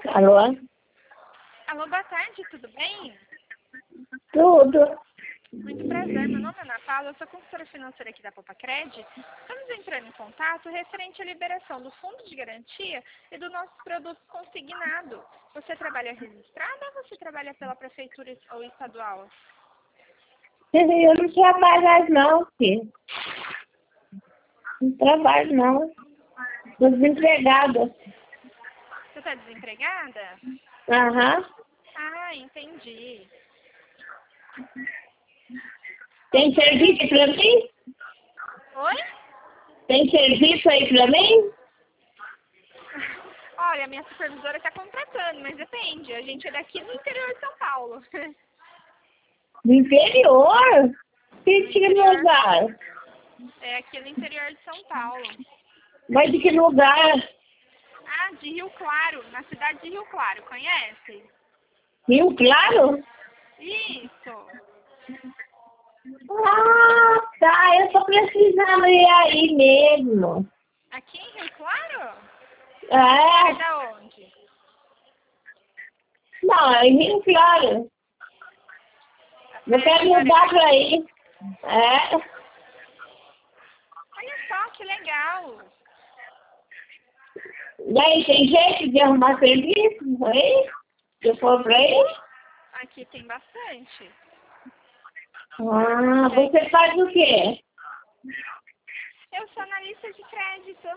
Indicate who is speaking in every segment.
Speaker 1: Alô?
Speaker 2: Alô, boa tarde, tudo bem?
Speaker 1: Tudo.
Speaker 2: Muito prazer, meu nome é Ana Paula, eu sou consultora financeira aqui da Popacred. Estamos entrando em contato referente à liberação do fundo de garantia e do nosso produto consignado. Você trabalha registrado ou você trabalha pela prefeitura ou estadual?
Speaker 1: Eu não trabalho mais não, filho. Não trabalho não. Estou desempregada.
Speaker 2: Você está desempregada?
Speaker 1: Aham.
Speaker 2: Ah, entendi.
Speaker 1: Tem serviço pra mim?
Speaker 2: Oi?
Speaker 1: Tem serviço aí pra mim?
Speaker 2: Olha, a minha supervisora está contratando, mas depende. A gente é daqui do interior de São Paulo.
Speaker 1: Do interior? Que
Speaker 2: No
Speaker 1: tipo de
Speaker 2: interior.
Speaker 1: lugar?
Speaker 2: É aqui no interior de São Paulo.
Speaker 1: Mas de que lugar?
Speaker 2: Ah, de Rio Claro, na cidade de Rio Claro, conhece?
Speaker 1: Rio Claro?
Speaker 2: Isso.
Speaker 1: Ah, tá. Eu tô precisando ir aí mesmo.
Speaker 2: Aqui em Rio Claro? É
Speaker 1: É?
Speaker 2: da onde?
Speaker 1: Não, é em Rio Claro. Eu
Speaker 2: É
Speaker 1: quero
Speaker 2: de
Speaker 1: mudar pra
Speaker 2: Guarani?
Speaker 1: aí. É?
Speaker 2: Olha só, que legal.
Speaker 1: E aí, tem jeito de arrumar serviço aí? Se eu for pra aí?
Speaker 2: Aqui tem bastante.
Speaker 1: Ah, você faz o quê?
Speaker 2: Eu sou analista de crédito.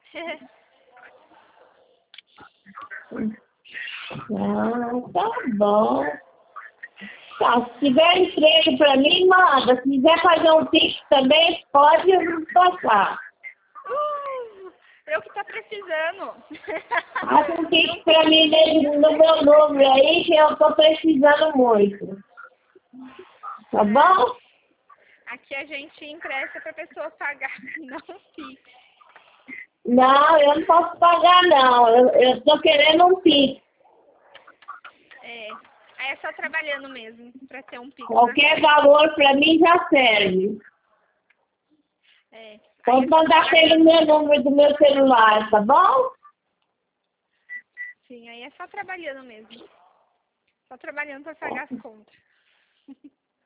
Speaker 1: Ah, tá bom. Tá, se tiver emprego pra mim, manda. Se quiser fazer um pix também, pode passar.
Speaker 2: Eu que tô precisando.
Speaker 1: Faça um
Speaker 2: De
Speaker 1: pix
Speaker 2: um
Speaker 1: pra mim
Speaker 2: piquezinho.
Speaker 1: no meu número aí, que eu tô precisando muito. Tá bom?
Speaker 2: Aqui a gente empresta pra pessoa pagar, não fica.
Speaker 1: Não, eu não posso pagar, não. Eu tô querendo um pix.
Speaker 2: É. Aí é só trabalhando mesmo, pra ter um pico na
Speaker 1: Qualquer
Speaker 2: conta.
Speaker 1: valor pra mim já serve.
Speaker 2: É. Aí
Speaker 1: Pode
Speaker 2: é só
Speaker 1: mandar pelo
Speaker 2: trabalhando.
Speaker 1: meu número do meu celular, tá bom?
Speaker 2: Sim, aí é só trabalhando mesmo. Só trabalhando pra pagar as contas.